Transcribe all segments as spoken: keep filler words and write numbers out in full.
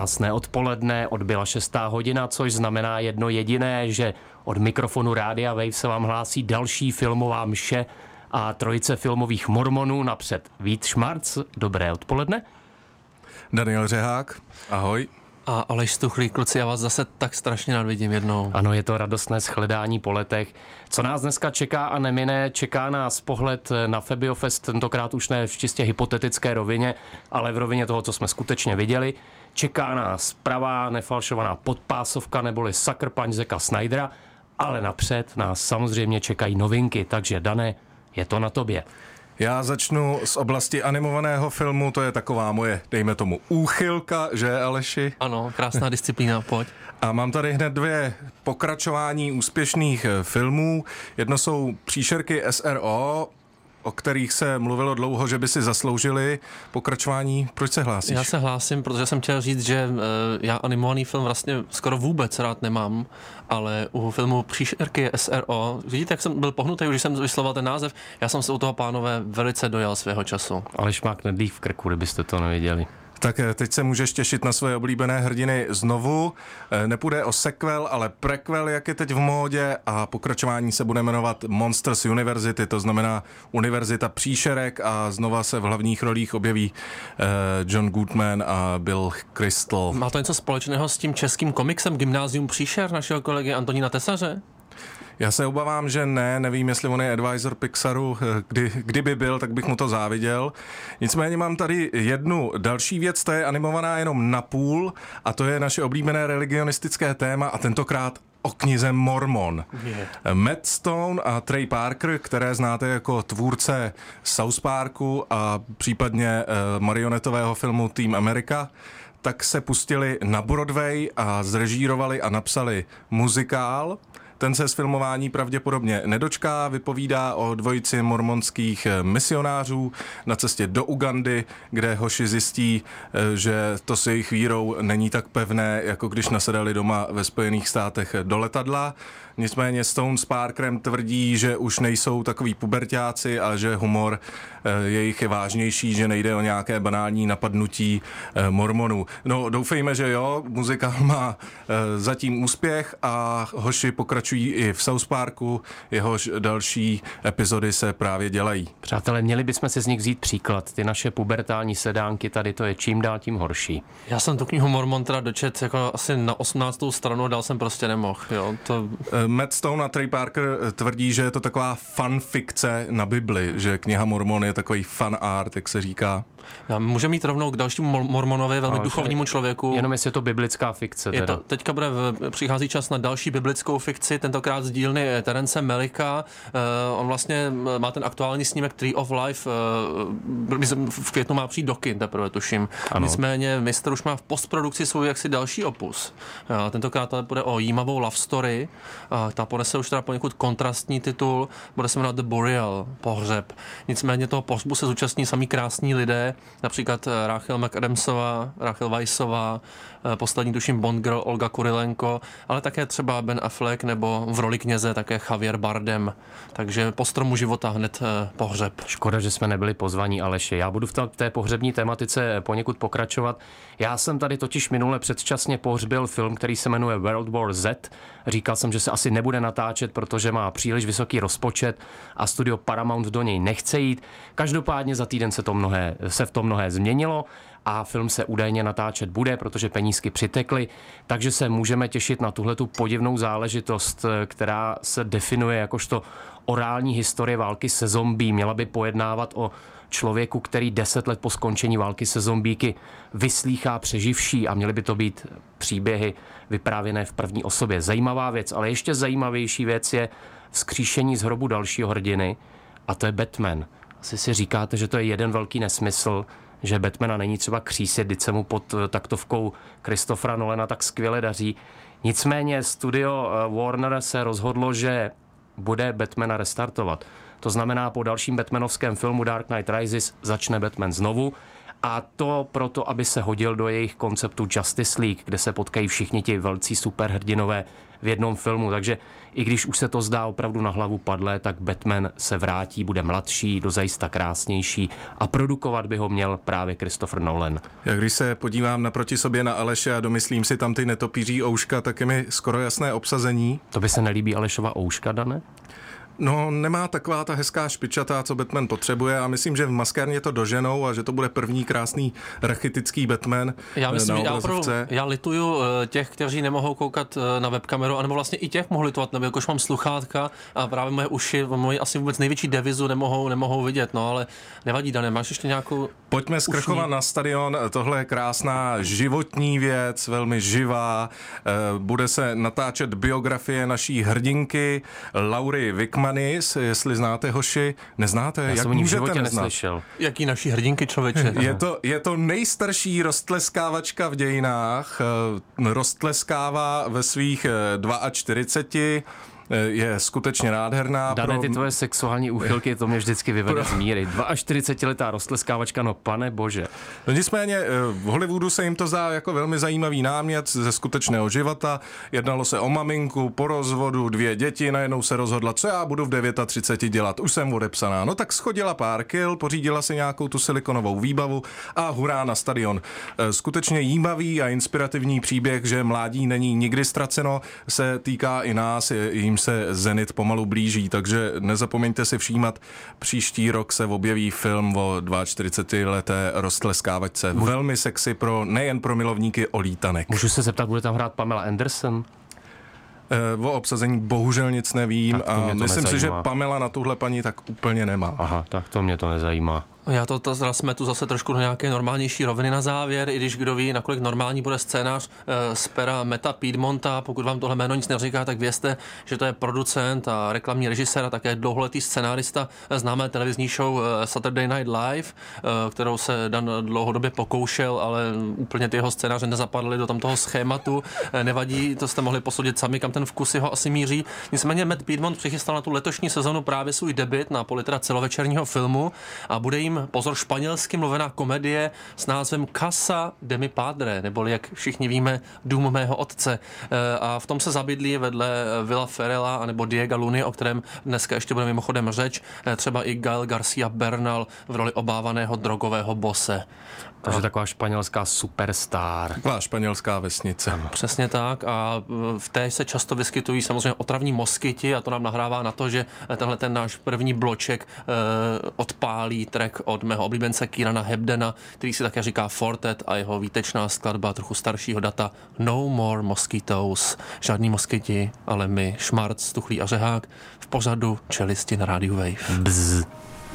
Krásné odpoledne, odbyla šestá hodina, což znamená jedno jediné, že od mikrofonu Rádia Wave se vám hlásí další filmová mše a trojice filmových mormonů. Napřed Vít Šmarc, dobré odpoledne. Daniel Řehák, ahoj. A Aleš Stuchlík, kluci, já vás zase tak strašně nadvidím jednou. Ano, je to radostné shledání po letech. Co nás dneska čeká a nemine, čeká nás pohled na Febiofest, tentokrát už ne v čistě hypotetické rovině, ale v rovině toho, co jsme skutečně viděli. Čeká nás pravá nefalšovaná podpásovka neboli Sucker Punch Zacka Snydera, ale napřed nás samozřejmě čekají novinky, takže Dane, je to na tobě. Já začnu z oblasti animovaného filmu, to je taková moje, dejme tomu, úchylka, že Aleši? Ano, krásná disciplína, pojď. A mám tady hned dvě pokračování úspěšných filmů. Jedno jsou Příšerky S R O, o kterých se mluvilo dlouho, že by si zasloužili pokračování. Proč se hlásíš? Já se hlásím, protože jsem chtěl říct, že uh, já animovaný film vlastně skoro vůbec rád nemám, ale u filmu Příšerky S R O, vidíte, jak jsem byl pohnutý, když jsem vysloval ten název, já jsem se u toho, pánové, velice dojal svého času. Ale šmák nedlík v krku, kdybyste to nevěděli. Tak teď se můžeš těšit na svoje oblíbené hrdiny znovu. Nepůjde o sequel, ale prequel, jak je teď v módě, a pokračování se bude jmenovat Monsters University, to znamená Univerzita příšerek, a znova se v hlavních rolích objeví John Goodman a Bill Crystal. Má to něco společného s tím českým komiksem Gymnázium příšer našeho kolegy Antonína Tesaře? Já se obávám, že ne, nevím, jestli on je advisor Pixaru, kdy, kdyby byl, tak bych mu to záviděl. Nicméně mám tady jednu další věc, to je animovaná jenom na půl, a to je naše oblíbené religionistické téma, a tentokrát o knize Mormon. Yeah. Matt Stone a Trey Parker, které znáte jako tvůrce South Parku a případně uh, marionetového filmu Team America, tak se pustili na Broadway a zrežírovali a napsali muzikál. Ten se z filmování pravděpodobně nedočká, vypovídá o dvojici mormonských misionářů na cestě do Ugandy, kde hoši zjistí, že to s jejich vírou není tak pevné, jako když nasedali doma ve Spojených státech do letadla. Nicméně Stone s Parkerem tvrdí, že už nejsou takový puberťáci a že humor jejich je vážnější, že nejde o nějaké banální napadnutí mormonů. No, doufejme, že jo, muzikál má zatím úspěch a hoši pokračují i v South Parku, jehož další epizody se právě dělají. Přátelé, měli bychom si z nich vzít příklad. Ty naše pubertální sedánky, tady to je čím dál tím horší. Já jsem tu knihu Mormon teda dočet jako asi na osmnáctou stranu, dál jsem prostě nemohl. Jo, to... Matt Stone a Trey Parker tvrdí, že je to taková fanfikce na Bibli, že kniha Mormon je takový fan art, jak se říká. Já můžeme mít rovnou k dalšímu Mormonovi, velmi Ale duchovnímu člověku. Jenom jestli je to biblická fikce. Je teda. to, teďka bude v, přichází čas na další biblickou fikci, tentokrát z dílny Terence Malicka. Uh, on vlastně má ten aktuální snímek Tree of Life, uh, v květnu má přijít do kin, teprve tuším. Ano. Nicméně mistr už má v postprodukci svůj jaksi další opus. Uh, tentokrát to bude o jímavou love story. Uh, ta ponese už teda poněkud kontrastní titul, bude se jmenovat The Burial, pohřeb. Nicméně toho pohřbu se zúčastní sami krásní lidé, například Rachel McAdamsová, Rachel Weissová, poslední tuším Bond girl Olga Kurilenko, ale také třeba Ben Affleck nebo v roli kněze také Javier Bardem. Takže po stromu života hned pohřeb. Škoda, že jsme nebyli pozvaní, Aleši. Já budu v té pohřební tematice poněkud pokračovat. Já jsem tady totiž minule předčasně pohřbil film, který se jmenuje World War Z. Říkal jsem, že se asi nebude natáčet, protože má příliš vysoký rozpočet a studio Paramount do něj nechce jít. Každopádně za týden se, to mnohé, se v tom mnohé změnilo a film se údajně natáčet bude, protože penízky přitekly, takže se můžeme těšit na tuhletu podivnou záležitost, která se definuje jakožto orální historie války se zombí. Měla by pojednávat o člověku, který deset let po skončení války se zombíky vyslýchá přeživší, a měly by to být příběhy vyprávěné v první osobě. Zajímavá věc, ale ještě zajímavější věc je vzkříšení z hrobu dalšího hrdiny, a to je Batman. Asi si říkáte, že to je jeden velký nesmysl, že Batmana není třeba křísit, když se mu pod taktovkou Christophera Nolana tak skvěle daří. Nicméně studio Warner se rozhodlo, že bude Batmana restartovat. To znamená, po dalším Batmanovském filmu Dark Knight Rises začne Batman znovu A to proto, aby se hodil do jejich konceptu Justice League, kde se potkají všichni ti velcí superhrdinové v jednom filmu. Takže i když už se to zdá opravdu na hlavu padlé, tak Batman se vrátí, bude mladší, dozajista krásnější a produkovat by ho měl právě Christopher Nolan. Já když se podívám naproti sobě na Aleše a domyslím si tam ty netopíří ouška, tak je mi skoro jasné obsazení. To by se nelíbí Alešova ouška, Dane? No, nemá taková ta hezká špičatá, co Batman potřebuje a myslím, že v maskérně to doženou a že to bude první krásný rachitický Batman. Já myslím, já, opravdu, já lituju těch, kteří nemohou koukat na webkameru, anebo vlastně i těch mohu litovat, nebo jakož mám sluchátka a právě moje uši, moje asi vůbec největší devizu nemohou, nemohou vidět, no ale nevadí, Dane, máš ještě nějakou... Pojďme zkrachovat na stadion, tohle je krásná životní věc, velmi živá, bude se natáčet biografie naší hrdinky Laury Wickmanis, jestli znáte, hoši, neznáte? Já Jak jsem o ní v můžete životě neznat? neslyšel. Jaký naší hrdinky, člověče? Je to, je to nejstarší roztleskávačka v dějinách, roztleskává ve svých čtyřiceti dva, je skutečně nádherná. Dané, pro... ty tvoje sexuální úchylky, to mě vždycky vyvede z míry. čtyřicetiletá roztleskávačka, no pane bože. No nicméně v Hollywoodu se jim to zdá jako velmi zajímavý námět ze skutečného života. Jednalo se o maminku, po rozvodu, dvě děti, najednou se rozhodla, co já budu v třiceti devěti dělat, už jsem odepsaná. No tak schodila pár kil, pořídila si nějakou tu silikonovou výbavu a hurá na stadion. Skutečně jímavý a inspirativní příběh, že mládí není nikdy ztraceno, se týká i nás, jim se zenit pomalu blíží, takže nezapomeňte si všímat, příští rok se objeví film o čtyřicetileté roztleskávačce. Velmi sexy pro, nejen pro milovníky olítanek. Můžu se zeptat, bude tam hrát Pamela Anderson? O obsazení bohužel nic nevím a myslím nezajímá. si, že Pamela na tuhle paní tak úplně nemá. Aha, tak to mě to nezajímá. Já to, to jsme tu zase trošku do nějaké normálnější roviny na závěr, i když kdo ví, nakolik normální bude scénář e, z pera Meta Piedmonta. Pokud vám tohle jméno nic neříká, tak vězte, že to je producent a reklamní režisér a také dlouholetý scenárista známé televizní show Saturday Night Live, e, kterou se Dan dlouhodobě pokoušel, ale úplně ty jeho scénáře nezapadly do tam toho schématu. E, nevadí, to jste mohli posoudit sami, kam ten vkus jeho asi míří. Nicméně Matt Piedmont přichystal na tu letošní sezonu právě svůj debut na poli teda celovečerního filmu a bude jim, pozor, španělsky mluvená komedie s názvem Casa de mi padre, neboli, jak všichni víme, Dům mého otce. A v tom se zabydlí vedle Willa Ferrella anebo Diega Luny, o kterém dneska ještě bude mimochodem řeč, třeba i Gael Garcia Bernal v roli obávaného drogového bose. Takže taková španělská superstar. Taková španělská vesnice. Ano. Přesně tak a v té se často vyskytují samozřejmě otravní moskyti a to nám nahrává na to, že tenhle ten náš první bloček eh, odpálí track od mého oblíbence Kierana Hebdena, který si také říká Fortet a jeho výtečná skladba trochu staršího data No More Mosquitoes. Žádný moskyti, ale my, Šmarc, Tuchlý a Řehák v pořadu Čelisti na rádiu Wave. Bzz.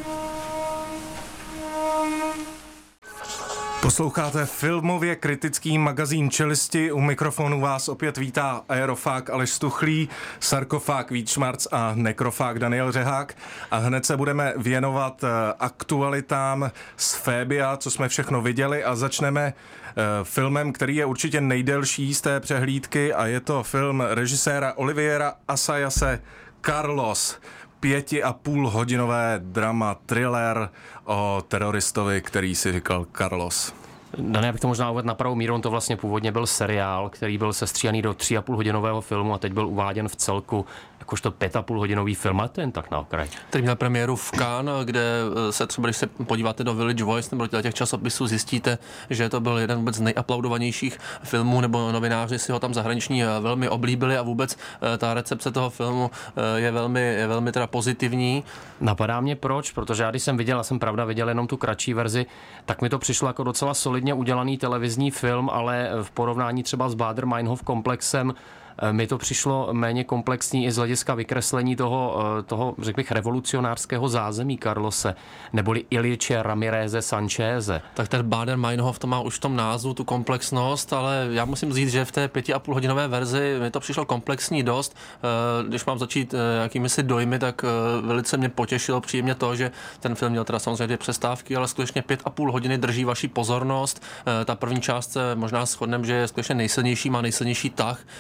Posloucháte filmově kritický magazín Čelisti. U mikrofonu vás opět vítá aerofák Aleš Stuchlý, sarkofák Vít Šmarc a nekrofák Daniel Řehák. A hned se budeme věnovat aktualitám z Fébia, co jsme všechno viděli, a začneme filmem, který je určitě nejdelší z té přehlídky, a je to film režiséra Oliviera Assayase Carlos. Pěti a půl hodinové drama, thriller o teroristovi, který si říkal Carlos. Dané, já bych to možná uvedl na pravou míru, on to vlastně původně byl seriál, který byl sestříhaný do tři a půl hodinového filmu a teď byl uváděn v celku jakožto pět a půl hodinový film, a ten tak na okraj. Který měl premiéru v Cannes, kde se třeba, když se podíváte do Village Voice nebo do těch časopisů, zjistíte, že to byl jeden vůbec z nejaplaudovanějších filmů, nebo novináři si ho tam zahraniční velmi oblíbili a vůbec ta recepce toho filmu je velmi, je velmi teda pozitivní. Napadá mě proč, protože já když jsem viděl, a jsem pravda viděl jenom tu kratší verzi, tak mi to přišlo jako docela solidně udělaný televizní film, ale v porovnání třeba s Baader-Meinhof komplexem mi to přišlo méně komplexní i z hlediska vykreslení toho, toho, řekl bych, revolucionářského zázemí Carlose, neboli Ilieče Ramireze Sancheze. Tak ten Baader-Meinhof to má už v tom názvu tu komplexnost, ale já musím říct, že v té pěti a půl hodinové verzi mi to přišlo komplexní dost. Když mám začít jakými si dojmy, tak velice mě potěšilo příjemně to, že ten film měl teda samozřejmě dvě přestávky, ale skutečně pět a půl hodiny drží vaši pozornost. Ta první část se možná shodneme, že je skutečně nejsilnější, má nejsilnější tah.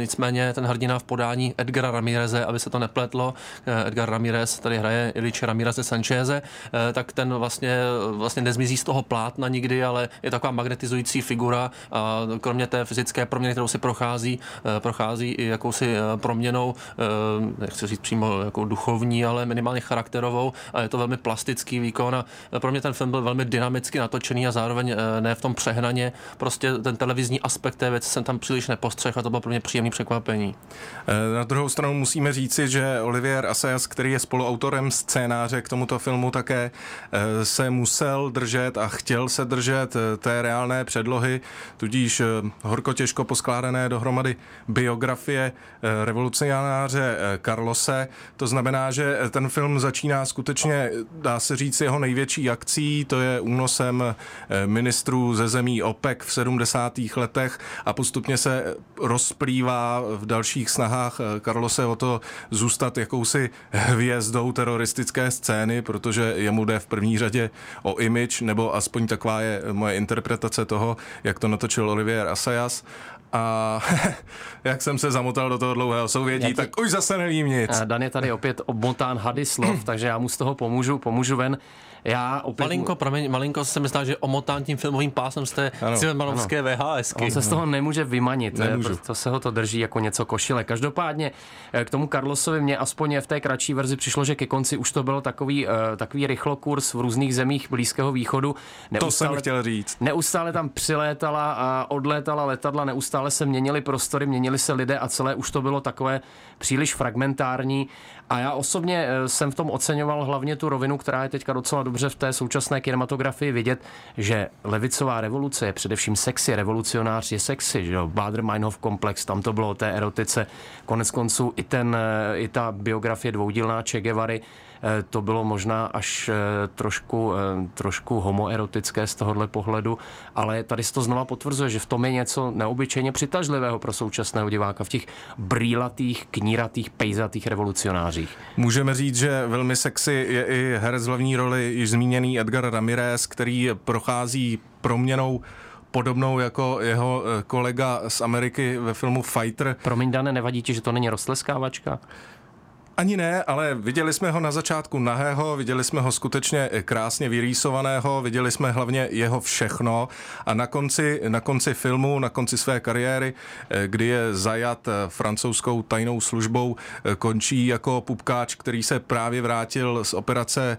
nicméně ten hrdina v podání Edgara Ramireze, aby se to nepletlo, Edgar Ramirez tady hraje Iliče Ramireze Sancheze, tak ten vlastně, vlastně nezmizí z toho plátna nikdy, ale je taková magnetizující figura a kromě té fyzické proměny, kterou si prochází, prochází i jakousi proměnou, nechci říct přímo jako duchovní, ale minimálně charakterovou a je to velmi plastický výkon a pro mě ten film byl velmi dynamicky natočený a zároveň ne v tom přehnaně. Prostě ten televizní aspekt té věci jsem tam příliš nepostřehl a to bylo pro mě příjemný překvapení. Na druhou stranu musíme říci, že Olivier Assayas, který je spoluautorem scénáře k tomuto filmu, také se musel držet a chtěl se držet té reálné předlohy, tudíž horko těžko poskládané dohromady biografie revolucionáře Carlose. To znamená, že ten film začíná skutečně, dá se říct, jeho největší akcí, to je únosem ministrů ze zemí OPEC v sedmdesátých letech a postupně se rozplývá v dalších snahách Carlose o to zůstat jakousi hvězdou teroristické scény, protože jemu jde v první řadě o image, nebo aspoň taková je moje interpretace toho, jak to natočil Olivier Assayas. A jak jsem se zamotal do toho dlouhého souvětí, Jaký... tak už zase nevím nic. Dan je tady opět obmotán hady slov, takže já mu z toho pomůžu, pomůžu ven. Já opět... Malinko, promiň, malinko se mi zdá, že omotán tím filmovým pásem z té Cimrmanovské VHSky. On se z toho nemůže vymanit, Nemůžu. to se ho to drží jako něco košile. Každopádně k tomu Carlosovi mě aspoň v té kratší verzi přišlo, že ke konci už to bylo takový, takový rychlokurs v různých zemích Blízkého východu. Neustále, to jsem chtěl říct. Neustále tam přilétala a odlétala letadla, neustále se měnily prostory, měnily se lidé a celé už to bylo takové příliš fragmentární. A já osobně jsem v tom oceňoval hlavně tu rovinu, která je teďka docela dobře v té současné kinematografii vidět, že levicová revoluce je především sexy, revolucionář je sexy, že jo, Baader-Meinhof komplex, tam to bylo o té erotice, konec konců i, ten, i ta biografie dvoudílná Che Guevary, to bylo možná až trošku, trošku homoerotické z tohohle pohledu, ale tady se to znova potvrzuje, že v tom je něco neobyčejně přitažlivého pro současného diváka v těch brýlatých, kníratých, pejzatých revolucionářích. Můžeme říct, že velmi sexy je i herec hlavní roli již zmíněný Edgar Ramirez, který prochází proměnou podobnou jako jeho kolega z Ameriky ve filmu Fighter. Promiň, Dane, nevadí ti, že to není roztleskávačka? Ani ne, ale viděli jsme ho na začátku nahého, viděli jsme ho skutečně krásně vyrýsovaného, viděli jsme hlavně jeho všechno a na konci, na konci filmu, na konci své kariéry, kdy je zajat francouzskou tajnou službou, končí jako pupkáč, který se právě vrátil z operace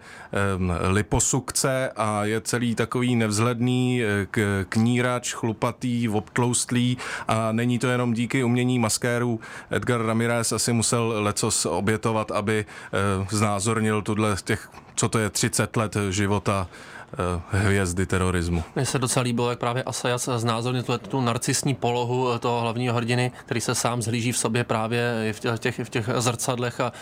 liposukce a je celý takový nevzhledný knírač, chlupatý, obtloustlý a není to jenom díky umění maskérů. Edgar Ramirez asi musel lecos obětovat, aby e, znázornil tuhle těch, co to je třicet let života hvězdy terorismu. Mně se docela líbilo, jak právě Assayas znázornil tu, tu narcistní polohu toho hlavního hrdiny, který se sám zhlíží v sobě právě v těch, v těch zrcadlech a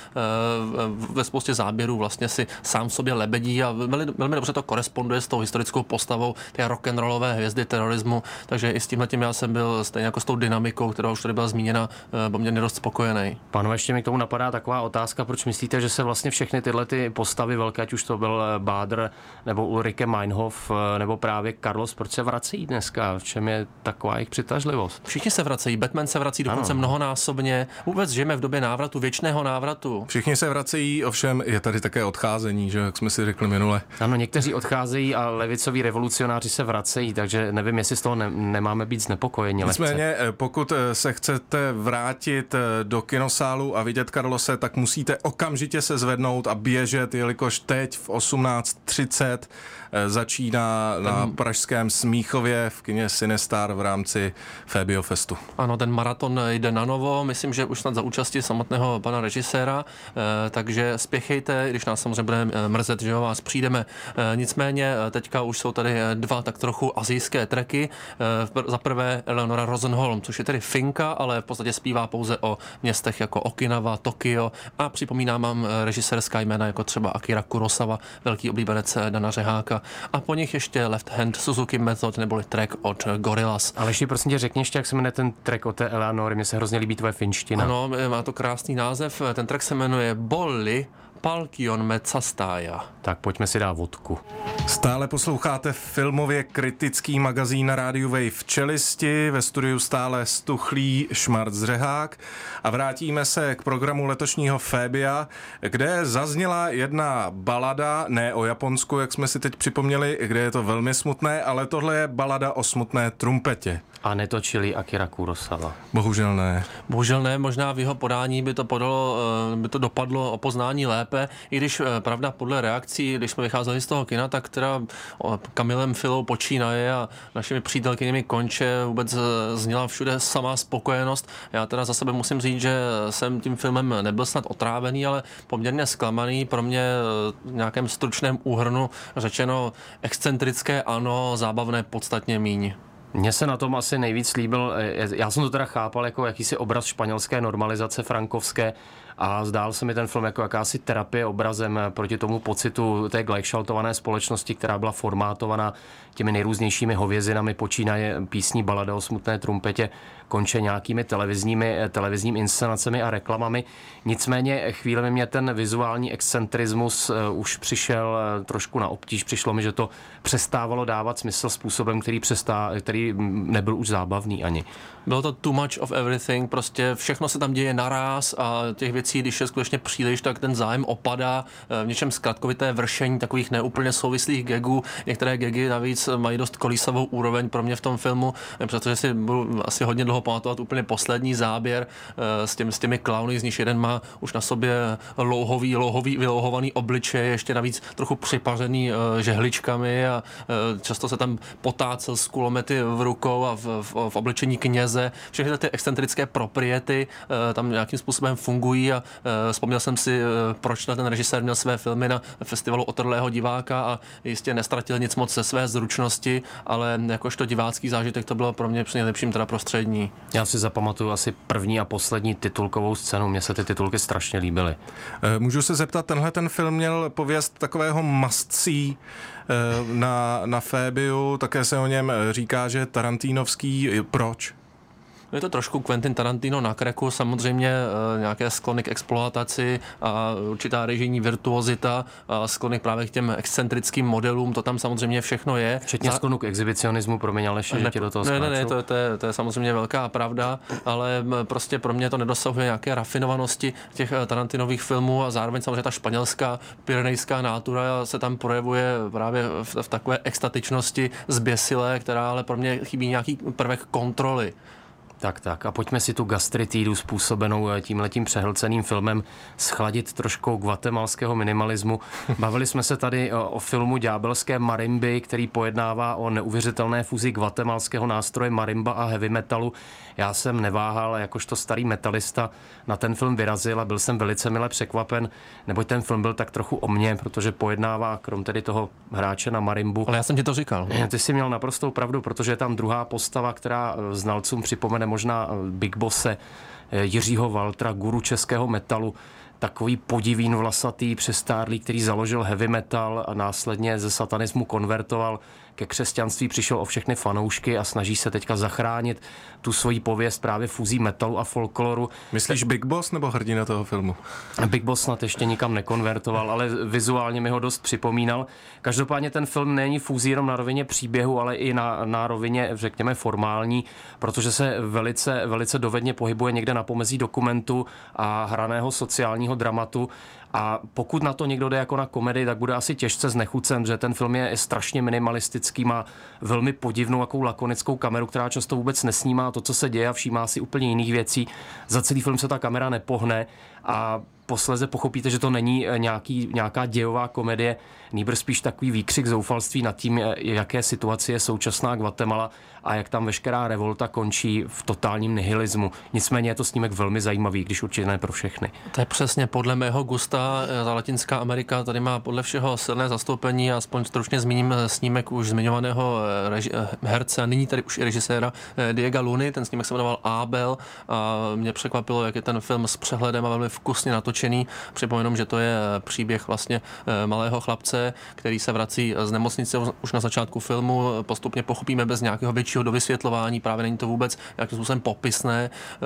e, ve spoustě záběrů vlastně si sám v sobě lebedí a velmi, velmi dobře to koresponduje s tou historickou postavou té rock'n'rollové hvězdy terorismu, takže i s tímhletím já jsem byl stejně jako s tou dynamikou, která už tady byla zmíněna, poměrně dost spokojený. Pánové, ještě mi k tomu napadá taková otázka, proč myslíte, že se vlastně všechny tyhle ty postavy velké, ať už to byl Baader nebo Ulrike Meinhof nebo právě Carlos, proč se vracejí dneska? V čem je taková jejich přitažlivost? Všichni se vracejí, Batman se vrací dokonce ano. mnohonásobně. Vůbec žijeme v době návratu, věčného návratu. Všichni se vracejí, ovšem je tady také odcházení, že jak jsme si řekli minule. Ano, někteří odcházejí a levicoví revolucionáři se vracejí, takže nevím, jestli z toho ne- nemáme být znepokojeni. Nicméně, pokud se chcete vrátit do kinosálu a vidět Carlose, tak musíte okamžitě se zvednout a běžet, jelikož teď v osmnáct třicet začíná na pražském Smíchově v kině Cinestar v rámci Fabio Festu. Ano, ten maraton jde na novo, myslím, že už snad za účasti samotného pana režiséra, takže spěchejte, když nás samozřejmě bude mrzet, že o vás přijdeme. Nicméně teďka už jsou tady dva tak trochu asijské tracky. Za prvé Eleonora Rosenholm, což je tedy Finka, ale v podstatě zpívá pouze o městech jako Okinawa, Tokio a připomínám vám režisérská jména jako třeba Akira Kurosawa, velký oblíbenec Dana Řeháka. A po nich ještě Left Hand Suzuki Method neboli track od Gorillaz. Ale ještě prosím tě řekni ještě, jak se jmenuje ten track od té Eleanory, mně se hrozně líbí tvoje finština. Ano, má to krásný název, ten track se jmenuje Bolli Palkion Metsastája. Tak pojďme si dát vodku. Stále posloucháte filmově kritický magazín na rádiu Wave Čelisti, ve studiu stále stuchlý Šmarc Řehák a vrátíme se k programu letošního Fébia, kde zazněla jedna balada, ne o Japonsku, jak jsme si teď připomněli, kde je to velmi smutné, ale tohle je balada o smutné trumpetě. A netočili Akira Kurosawa. Bohužel ne. Bohužel ne, možná v jeho podání by to, podalo, by to dopadlo o poznání lépe, i když pravda podle reakcí, když jsme vycházeli z toho kina, tak teda Kamilem Filou počínaje a našimi přítelkyněmi konče vůbec zněla všude samá spokojenost. Já teda za sebe musím říct, že jsem tím filmem nebyl snad otrávený, ale poměrně zklamaný. Pro mě v nějakém stručném úhrnu řečeno excentrické ano, zábavné podstatně míň. Mně se na tom asi nejvíc líbil, já jsem to teda chápal jako jakýsi obraz španělské normalizace frankovské a zdál se mi ten film jako jakási terapie obrazem proti tomu pocitu té gleichschaltované společnosti, která byla formátovaná těmi nejrůznějšími hovězinami, počínaje písní balada o smutné trumpetě, konče nějakými televizními, televizními inscenacemi a reklamami. Nicméně chvíli mě ten vizuální excentrismus už přišel trošku na obtíž. Přišlo mi, že to přestávalo dávat smysl způsobem, který, přestá, který nebyl už zábavný ani. Bylo to too much of everything, prostě všechno se tam děje naráz a těch věcí, když je skutečně příliš, tak ten zájem opadá. V něčem zkratkovité vršení takových neúplně souvislých gagů. Některé gagy navíc mají dost kolísavou úroveň pro mě v tom filmu, protože si budu asi hodně dlouho pamatovat úplně poslední záběr s, těmi, s těmi klauny, z nich jeden má už na sobě louhový, louhový, vylouhovaný obličej, ještě navíc trochu připařený žehličkami a často se tam potácel s kulomety v rukou a v, v, v oblečení kněze. Všechny ty excentrické propriety tam nějakým způsobem fungují a vzpomněl jsem si, proč ten režisér měl své filmy na festivalu Otrlého diváka a jistě nestratil nic moc ze své zručnosti, ale jakožto divácký zážitek to bylo pro mě při nejlepším teda prostřední. Já si zapamatuju asi první a poslední titulkovou scénu, mně se ty titulky strašně líbily. Můžu se zeptat, tenhle ten film měl pověst takového must-see na, na Fébiu, také se o něm říká, že tarantínovský. Proč? Je to trošku Quentin Tarantino na kreku, samozřejmě e, nějaké sklony k exploataci a určitá režijní virtuozita a sklony právě k těm excentrickým modelům, to tam samozřejmě všechno je. Včetně Za... sklonu k exhibicionismu, promiň Aleši, že tě do toho Ne, skáču. ne, ne, to, to, je, to je samozřejmě velká pravda, ale prostě pro mě to nedosahuje nějaké rafinovanosti těch Tarantinových filmů a zároveň samozřejmě ta španělská pyrenejská nátura se tam projevuje právě v, v takové extatičnosti zběsilé, která ale pro mě chybí nějaký prvek kontroly. Tak, tak. A pojďme si tu gastritidu způsobenou tímhletím přehlceným filmem schladit trošku guatemalského minimalismu. Bavili jsme se tady o, o filmu Ďábelské marimby, který pojednává o neuvěřitelné fuzi guatemalského nástroje marimba a heavy metalu. Já jsem neváhal, jakožto starý metalista na ten film vyrazil a byl jsem velice mile překvapen, neboť ten film byl tak trochu o mně, protože pojednává krom tedy toho hráče na marimbu. Ale já jsem ti to říkal. Ty jsi měl naprostou pravdu, protože je tam druhá postava, která znalcům připomene možná Big Bosse, Jiřího Waltera, guru českého metalu, takový podivín vlasatý, přestárlý, který založil heavy metal a následně ze satanismu konvertoval ke křesťanství, přišel o všechny fanoušky a snaží se teďka zachránit tu svoji pověst právě fúzí metalu a folkloru. Myslíš Big Boss nebo hrdina toho filmu? Big Boss snad ještě nikam nekonvertoval, ale vizuálně mi ho dost připomínal. Každopádně ten film není fúzí jenom na rovině příběhu, ale i na, na rovině, řekněme, formální, protože se velice, velice dovedně pohybuje někde na pomezí dokumentu a hraného sociálního dramatu. A pokud na to někdo jde jako na komedii, tak bude asi těžce znechucen, že ten film je strašně minimalistický, má velmi podivnou jakou lakonickou kameru, která často vůbec nesnímá to, co se děje a všímá si úplně jiných věcí. Za celý film se ta kamera nepohne a posléze pochopíte, že to není nějaký, nějaká dějová komedie, nýbrž spíš takový výkřik zoufalství nad tím, jaké situaci je současná Guatemala a jak tam veškerá revolta končí v totálním nihilismu. Nicméně je to snímek velmi zajímavý, když určitě ne pro všechny. To je přesně podle mého gusta. Ta Latinská Amerika tady má podle všeho silné zastoupení, aspoň stručně zmíním snímek už zmiňovaného reži- herce, nyní tady už i režiséra Diego Luny, ten snímek se jmenoval Abel a mě překvapilo, jak je ten film s přehledem a velmi vkusně natočený natočený. Připomenu, že to je příběh vlastně malého chlapce, který se vrací z nemocnice už na začátku filmu. Postupně pochopíme bez nějakého většího dovysvětlování, právě není to vůbec jakým způsobem popisné,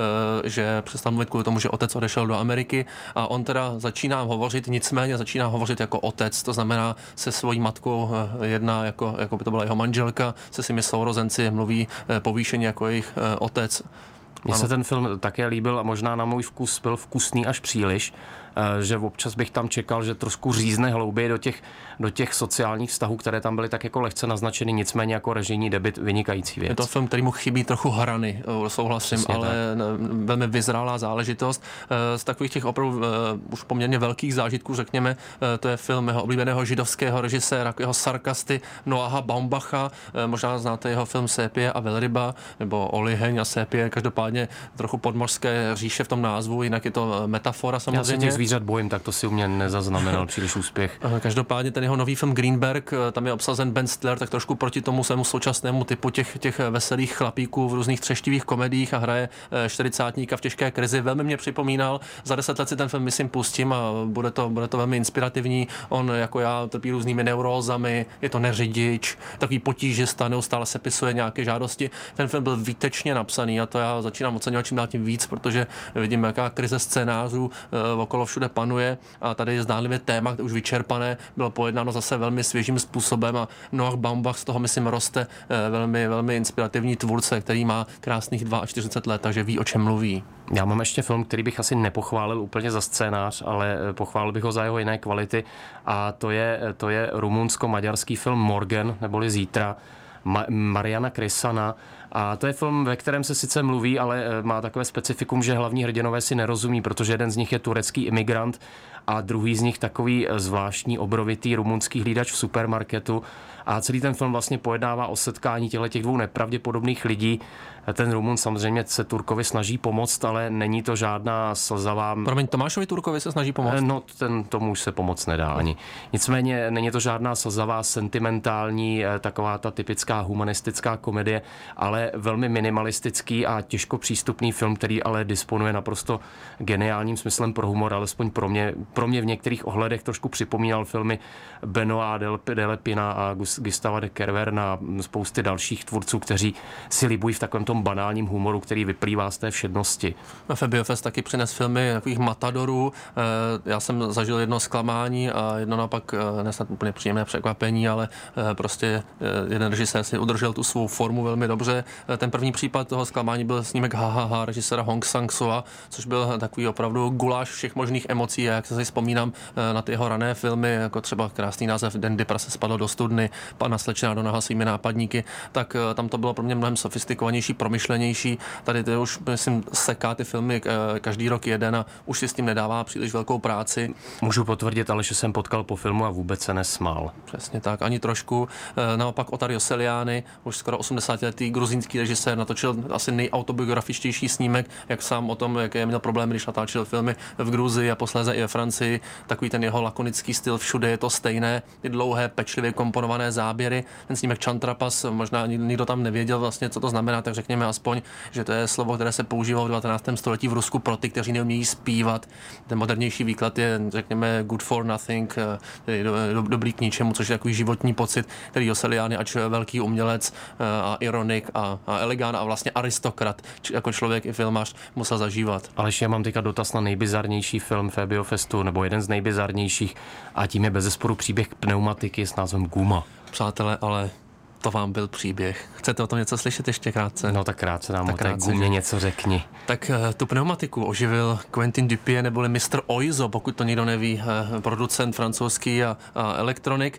že přestal mluvit kvůli tomu, že otec odešel do Ameriky a on teda začíná hovořit, nicméně začíná hovořit jako otec, to znamená se svojí matkou jedná jako, jako by to byla jeho manželka, se svými sourozenci mluví povýšeně jako jejich otec. Mně se ten film také líbil a možná na můj vkus byl vkusný až příliš, že občas bych tam čekal, že trošku řízne hlouběji do těch, do těch sociálních vztahů, které tam byly tak jako lehce naznačeny, nicméně jako režijní debut vynikající věc. Je to film, který mu chybí trochu hrany, souhlasím, přesně ale tak. Velmi vyzrálá záležitost. Z takových těch opravdu už poměrně velkých zážitků, řekněme, to je film mého oblíbeného židovského režiséra, jeho sarkasty Noaha Baumbacha, možná znáte jeho film Sépie a velryba, nebo Oliheň a Sépie, každopádně trochu podmořské říše v tom názvu, jinak je to metafora samozřejmě. Zvířat bojím, tak to si u mě nezaznamenal příliš úspěch. Každopádně ten jeho nový film Greenberg, tam je obsazen Ben Stiller, tak trošku proti tomu svému současnému typu těch, těch veselých chlapíků v různých třeštivých komediích a hraje čtyřicátníka v těžké krizi. Velmi mě připomínal, za deset let si ten film myslím pustím a bude to, bude to velmi inspirativní. On jako já trpí různými neurózami, je to neřidič, takový potížista, neustále se pisuje nějaké žádosti. Ten film byl výtečně napsaný a to já začínám oceňovat čím dál tím víc, protože vidím, jaká krize scénářů okolo všude panuje a tady je zdánlivě téma už vyčerpané, bylo pojednáno zase velmi svěžím způsobem a Noah Baumbach z toho myslím roste velmi, velmi inspirativní tvůrce, který má krásných čtyřicet dva let, takže ví, o čem mluví. Já mám ještě film, který bych asi nepochválil úplně za scénář, ale pochválil bych ho za jeho jiné kvality a to je, to je rumunsko-maďarský film Morgen, neboli Zítra, Ma- Mariana Krysana. A to je film, ve kterém se sice mluví, ale má takové specifikum, že hlavní hrdinové si nerozumí, protože jeden z nich je turecký imigrant a druhý z nich takový zvláštní obrovitý rumunský hlídač v supermarketu. A celý ten film vlastně pojednává o setkání těchto dvou nepravděpodobných lidí. Ten Rumun samozřejmě se Turkovi snaží pomoct, ale není to žádná slzavá... Promiň, Tomášovi Turkovi se snaží pomoct? No, ten, tomu už se pomoct nedá ani. Nicméně není to žádná slzavá, sentimentální, taková ta typická humanistická komedie, ale velmi minimalistický a těžko přístupný film, který ale disponuje naprosto geniálním smyslem pro humor, alespoň pro mě, pro mě v některých ohledech trošku připomínal filmy Benoîta Delepina a Gustava de Kerverna a spousty dalších tvůrců, kteří si libují v takovém tom banálním humoru, který vyplývá z té všednosti. Febiofest taky přines filmy takových matadorů. Já jsem zažil jedno zklamání a jedno naopak nesnad úplně příjemné překvapení, ale prostě jeden režisér si udržel tu svou formu velmi dobře. Ten první případ toho zklamání byl snímek Ha Ha Ha režiséra Hong Sang-soa, což byl takový opravdu guláš všech možných emocí. A jak se si vzpomínám na ty jeho rané filmy, jako třeba krásný název Den, kdy prase spadlo do studny, Pana slečna do naha svými nápadníky, tak tam to bylo pro mě mnohem sofistikovanější, promyšlenější. Tady to už, myslím, seká ty filmy každý rok jeden a už si s tím nedává příliš velkou práci. Můžu potvrdit, ale že jsem potkal po filmu a vůbec se nesmál. Přesně tak, ani trošku. Naopak Otar Joseliány, už skoro osmdesátiletý gruzínský režisér, natočil asi nejautobiografičtější snímek, jak sám o tom, jaké měl problémy, když natáčel filmy v Gruzii a posléze i ve Francii. Takový ten jeho lakonický styl, všude je to stejné, ty dlouhé, pečlivě komponované záběry. Ten snímek Chantrapas, možná nikdo tam nevěděl vlastně, co to znamená, tak řekněme aspoň, že to je slovo, které se používalo v devatenáctém století v Rusku pro ty, kteří neumějí zpívat. Ten modernější výklad je, řekněme, good for nothing, tedy do, do, dobrý k ničemu, což je takový životní pocit, který Joseliány, ač velký umělec a ironik a, a elegán a vlastně aristokrat, či jako člověk i filmař, musel zažívat. Aleš, já mám teďka dotaz na nejbizarnější film Febiofestu, nebo jeden z nejbizarnějších, a tím je bezesporu příběh pneumatiky s názvem Guma. Přátelé, ale to vám byl příběh. Chcete o tom něco slyšet ještě krátce? No tak krátce nám tak o té gumě něco řekni. Tak tu pneumatiku oživil Quentin Dupieux, neboli mister Oizo, pokud to někdo neví, producent francouzský a, a elektronik.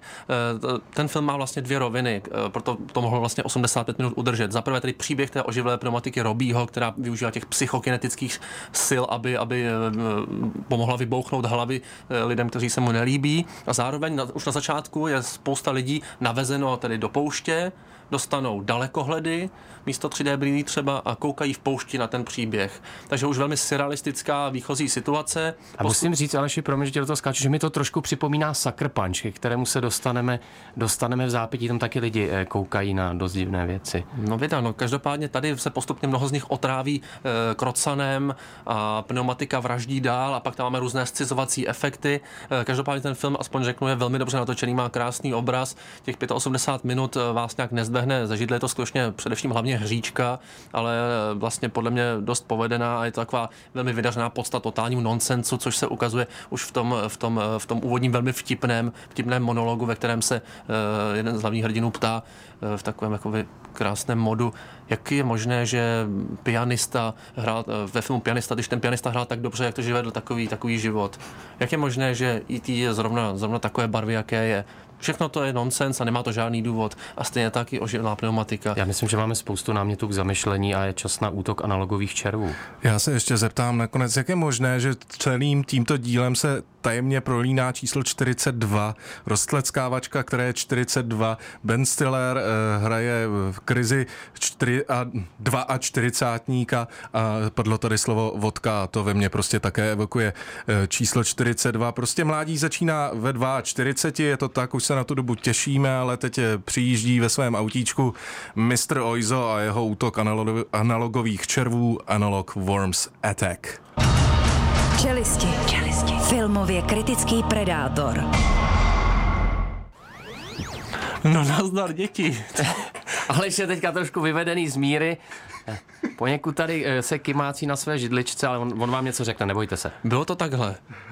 Ten film má vlastně dvě roviny, proto to mohlo vlastně osmdesát pět minut udržet. Za prvé tedy příběh té oživilé pneumatiky Robbieho, která využívá těch psychokinetických sil, aby, aby pomohla vybouchnout hlavy lidem, kteří se mu nelíbí. A zároveň na, už na začátku je spousta lidí navezeno tedy do pouště, dostanou dalekohledy, místo tři dé brýlí třeba a koukají v poušti na ten příběh. Takže už velmi surrealistická výchozí situace. A musím říct, Aleši, promiň, že tě do toho skáču, že mi to trošku připomíná Sucker Punch, ke kterému se dostaneme, dostaneme v zápětí, tam taky lidi koukají na dost divné věci. No vida, no každopádně tady se postupně mnoho z nich otráví e, krocanem a pneumatika vraždí dál a pak tam máme různé scizovací efekty. E, každopádně ten film, aspoň řeknu, je velmi dobře natočený, má krásný obraz. Těch osmdesát pět minut vás nějak nezdvehne ze židle, je to skutečně především hlavně hříčka, ale vlastně podle mě dost povedená a je to taková velmi vydařená podsta totálnímu nonsensu, což se ukazuje už v tom, v tom, v tom úvodním velmi vtipném, vtipném monologu, ve kterém se uh, jeden z hlavních hrdinů ptá uh, v takovém jakoby krásném modu, jak je možné, že pianista hrál, uh, ve filmu Pianista, když ten pianista hrál tak dobře, jak to živedl takový, takový život. Jak je možné, že í té je zrovna, zrovna takové barvy, jaké je. Všechno to je nonsens a nemá to žádný důvod. A stejně tak i oživná pneumatika. Já myslím, že máme spoustu námětů k zamyšlení a je čas na útok analogových červů. Já se ještě zeptám nakonec, jak je možné, že celým tímto dílem se tajemně prolíná číslo čtyřicet dva, roztleckávačka, která je čtyřicet dva, Ben Stiller eh, hraje v krizi čtyři a čtyřicátníka a padlo tady slovo vodka a to ve mně prostě také evokuje eh, číslo čtyřicet dva. Prostě mládí začíná ve čtyřicet dva, je to tak, už se na tu dobu těšíme, ale teď přijíždí ve svém autíčku mistr Oizo a jeho útok analo- analogových červů Analog Worms Attack. Čelisti. Čelisti. Filmově kritický predátor. No nazdar, děti. Ale je teďka trošku vyvedený z míry. Poněkud tady se kymácí na své židličce, ale on, on vám něco řekne, nebojte se. Bylo to takhle.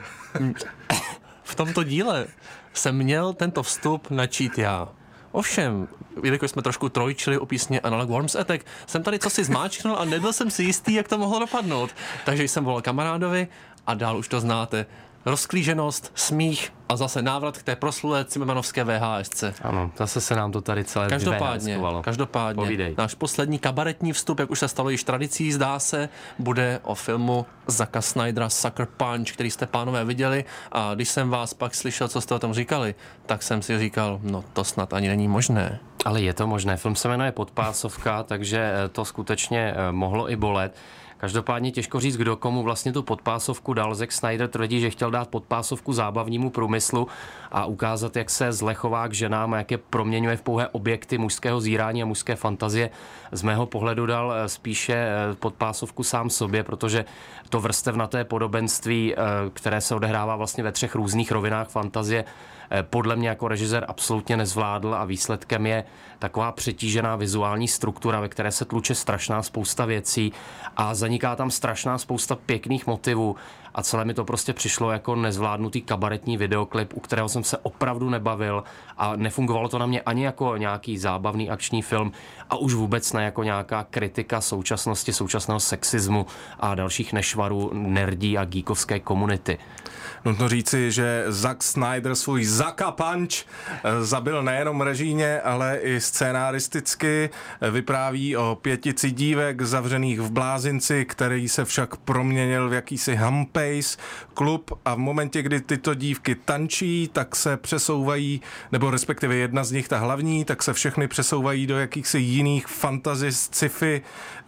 V tomto díle jsem měl tento vstup načít já. Ovšem, jelikož jsme trošku trojčili o písně Analog Worms Attack, jsem tady co si zmáčknul a nebyl jsem si jistý, jak to mohlo dopadnout. Takže jsem volal kamarádovi a dál už to znáte. Rozklíženost, smích a zase návrat k té proslulé Cimrmanovské vé há esce. Ano, zase se nám to tady celé Každopádně, každopádně Povídej. Náš poslední kabaretní vstup, jak už se stalo již tradicí, zdá se, bude o filmu Zacka Snydera Sucker Punch, který jste, pánové, viděli, a když jsem vás pak slyšel, co jste o tom říkali, tak jsem si říkal, no to snad ani není možné. Ale je to možné. Film se jmenuje Podpásovka, takže to skutečně mohlo i bolet. Každopádně těžko říct, kdo komu vlastně tu podpásovku dal. Zack Snyder tvrdí, že chtěl dát podpásovku zábavnímu průmyslu a ukázat, jak se zle chová k ženám a jak je proměňuje v pouhé objekty mužského zírání a mužské fantazie. Z mého pohledu dal spíše podpásovku sám sobě, protože to vrstevnaté podobenství, které se odehrává vlastně ve třech různých rovinách fantazie, podle mě jako režisér absolutně nezvládl a výsledkem je taková přetížená vizuální struktura, ve které se tluče strašná spousta věcí a zaniká tam strašná spousta pěkných motivů a celé mi to prostě přišlo jako nezvládnutý kabaretní videoklip, u kterého jsem se opravdu nebavil a nefungovalo to na mě ani jako nějaký zábavný akční film a už vůbec ne jako nějaká kritika současnosti, současného sexismu a dalších nešvarů nerdí a geekovské komunity. Nutno říci, že Zack Snyder svůj Zacka Punch zabil nejenom režijně, ale i scénaristicky. Vypráví o pětici dívek zavřených v blázinci, který se však proměnil v jakýsi Hampace klub a v momentě, kdy tyto dívky tančí, tak se přesouvají, nebo respektive jedna z nich, ta hlavní, tak se všechny přesouvají do jakýchsi jiných fantasy, sci-fi,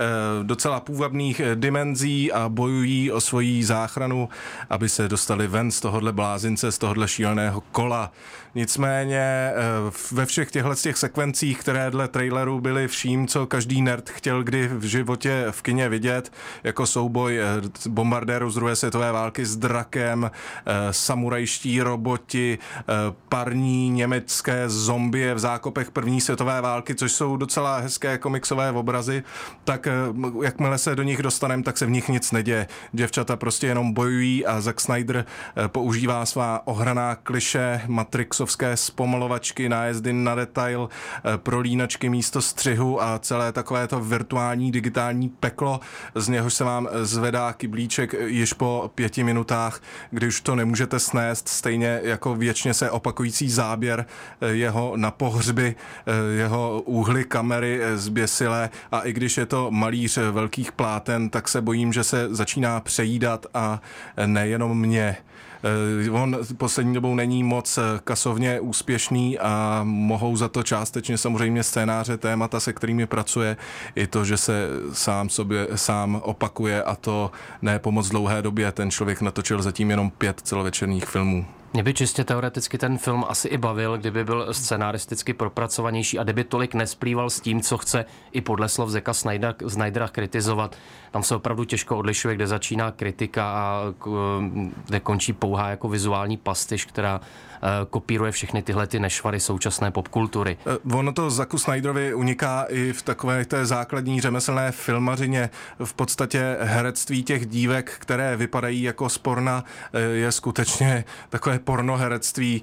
docela půvabných dimenzí a bojují o svoji záchranu, aby se dostali ven z tohohle blázince, z tohohle šíleného kola. Nicméně ve všech těchto těch sekvencích, které dle traileru byly vším, co každý nerd chtěl kdy v životě v kině vidět, jako souboj bombardérů z druhé světové války s drakem, samurajští roboti, parní německé zombie v zákopech první světové války, což jsou docela hezké komiksové obrazy, tak jakmile se do nich dostaneme, tak se v nich nic neděje. Děvčata prostě jenom bojují a Zack Snyder používá svá ohraná kliše, matrixovské zpomalovačky, nájezdy na detail, prolínačky místo střihu a celé takovéto virtuální digitální peklo, z něhož se vám zvedá kyblíček již po pěti minutách, kdy už to nemůžete snést, stejně jako věčně se opakující záběr jeho na pohřby, jeho úhly kamery zběsilé a i když je to malíř velkých pláten, tak se bojím, že se začíná přejídat a nejenom mě. On poslední dobou není moc nakonec kasovně úspěšný a mohou za to částečně samozřejmě scénáře, témata, se kterými pracuje, i to, že se sám sobě sám opakuje, a to ne po moc dlouhé době. Ten člověk natočil zatím jenom pět celovečerních filmů. Mě by čistě teoreticky ten film asi i bavil, kdyby byl scenaristicky propracovanější a kdyby tolik nesplýval s tím, co chce i podle slov Zacka Snydera, Snydera kritizovat. Tam se opravdu těžko odlišuje, kde začíná kritika a kde končí pouhá jako vizuální pastiž, která kopíruje všechny tyhle ty nešvary současné popkultury. Ono to Zacku Snyderovi uniká i v takové té základní řemeslné filmařině. V podstatě herectví těch dívek, které vypadají jako z porna, je skutečně takové pornoherectví.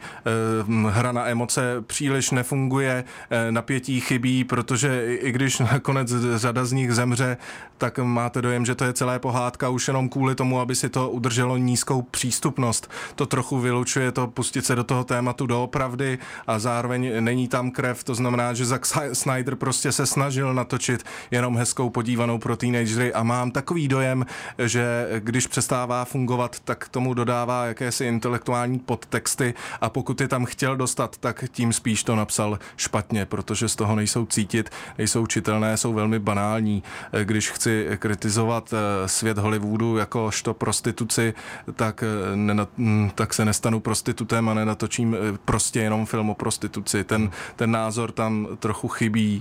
Hra na emoce příliš nefunguje, napětí chybí, protože i když nakonec řada z nich zemře, tak máte dojem, že to je celé pohádka už jenom kvůli tomu, aby si to udrželo nízkou přístupnost. To trochu vylučuje to pustit se do toho tématu doopravdy a zároveň není tam krev, to znamená, že Zack Snyder prostě se snažil natočit jenom hezkou podívanou pro teenagery a mám takový dojem, že když přestává fungovat, tak tomu dodává jakési intelektuální podtexty a pokud je tam chtěl dostat, tak tím spíš to napsal špatně, protože z toho nejsou cítit, nejsou čitelné, jsou velmi banální. Když chci kritizovat svět Hollywoodu jakožto prostituci, tak, nenat, tak se nestanu prostitutem a nenatočím prostě jenom film o prostituci. Ten, ten názor tam trochu chybí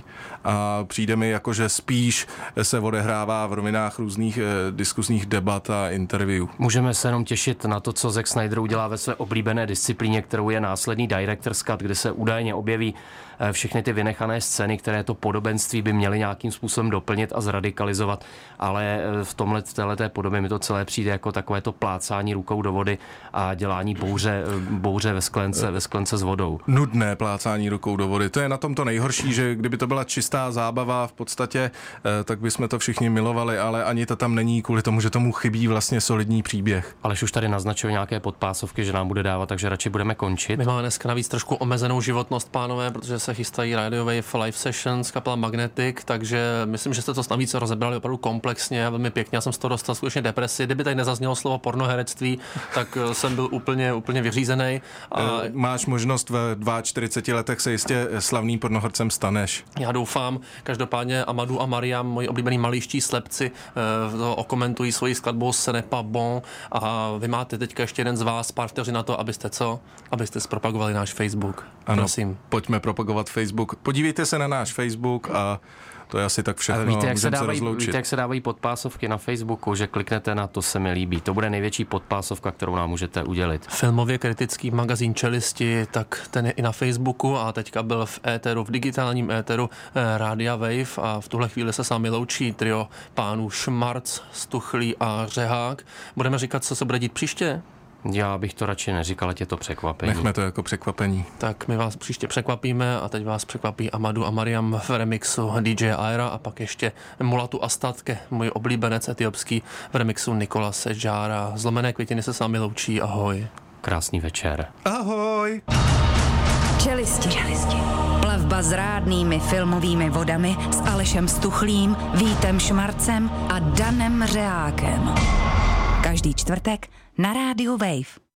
a přijde mi jako, že spíš se odehrává v rovinách různých diskusních debat a interview. Můžeme se jenom těšit na to, co Zack Snyder udělá ve své oblíbené disciplíně, kterou je následný director's cut, kde se údajně objeví všechny ty vynechané scény, které to podobenství by měly nějakým způsobem doplnit a zradikalizovat, ale v tomhle v téhleté podobě mi to celé přijde jako takové to plácání rukou do vody a dělání bouře, bouře ve sklence, ve sklence s vodou. Nudné plácání rukou do vody. To je na tom to nejhorší, že kdyby to byla čistá zábava v podstatě, tak bychom to všichni milovali, ale ani to tam není kvůli tomu, že tomu chybí vlastně solidní příběh. Aleš už tady naznačil nějaké podpásovky, že nám bude dávat, takže radši budeme končit. My máme dneska navíc trošku omezenou životnost, pánové, protože se chystají Radio Wave Live Sessions, kapela Magnetic, takže myslím, že jste to navíc rozebrali opravdu komplexně a velmi pěkně. Já jsem z toho dostal skutečně depresi. Kdyby tady nezaznělo slovo pornoherectví, tak jsem byl úplně, úplně vyřízený. A máš možnost ve čtyřiceti dvou letech se jistě slavným pornohercem staneš. Já doufám. Každopádně Amadou a Mariam, moji oblíbení malíští slepci, to okomentují svoji skladbou Ce n'est pas bon a vy máte teďka ještě jeden z vás pár vteřin na to, abyste co? Abyste zpropagovali náš Facebook. Ano, prosím. Pojďme propagovat Facebook. Podívejte se na náš Facebook a to je asi tak všechno. Víte, jak se dávají, víte, jak se dávají podpásovky na Facebooku, že kliknete na to se mi líbí. To bude největší podpásovka, kterou nám můžete udělit. Filmově kritický magazín Čelisti, tak ten je i na Facebooku a teďka byl v éteru, v digitálním éteru eh, Rádia Wave a v tuhle chvíli se sami loučí trio pánů Šmarc, Stuchlý a Řehák. Budeme říkat, co se bude dít příště? Já bych to radši neříkal, ať je to překvapení. Nechme to jako překvapení. Tak my vás příště překvapíme a teď vás překvapí Amadou a Mariam v remixu D J Aira a pak ještě Mulatu Astatke, můj oblíbenec etiopský, v remixu Nikolase Jára. Zlomené květiny se sami loučí, ahoj. Krásný večer. Ahoj. Čelisti. Čelisti. Plavba s rádnými filmovými vodami s Alešem Stuchlým, Vítem Šmarcem a Danem Řehákem. Každý čtvrtek na Rádiu Wave.